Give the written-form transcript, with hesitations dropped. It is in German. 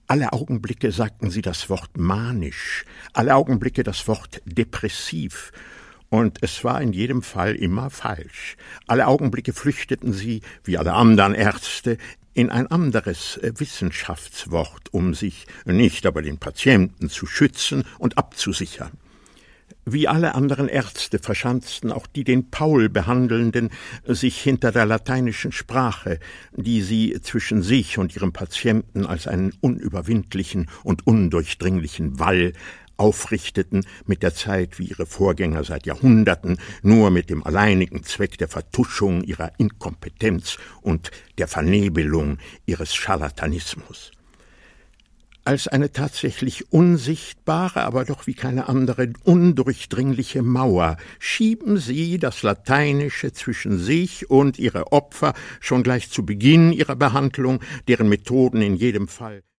Alle Augenblicke sagten sie das Wort manisch, alle Augenblicke das Wort depressiv. Und es war in jedem Fall immer falsch. Alle Augenblicke flüchteten sie, wie alle anderen Ärzte, in ein anderes Wissenschaftswort, um sich nicht aber den Patienten zu schützen und abzusichern. Wie alle anderen Ärzte verschanzten auch die den Paul behandelnden sich hinter der lateinischen Sprache, die sie zwischen sich und ihrem Patienten als einen unüberwindlichen und undurchdringlichen Wall aufrichteten, mit der Zeit wie ihre Vorgänger seit Jahrhunderten nur mit dem alleinigen Zweck der Vertuschung ihrer Inkompetenz und der Vernebelung ihres Scharlatanismus. Als eine tatsächlich unsichtbare, aber doch wie keine andere undurchdringliche Mauer schieben sie das Lateinische zwischen sich und ihre Opfer schon gleich zu Beginn ihrer Behandlung, deren Methoden in jedem Fall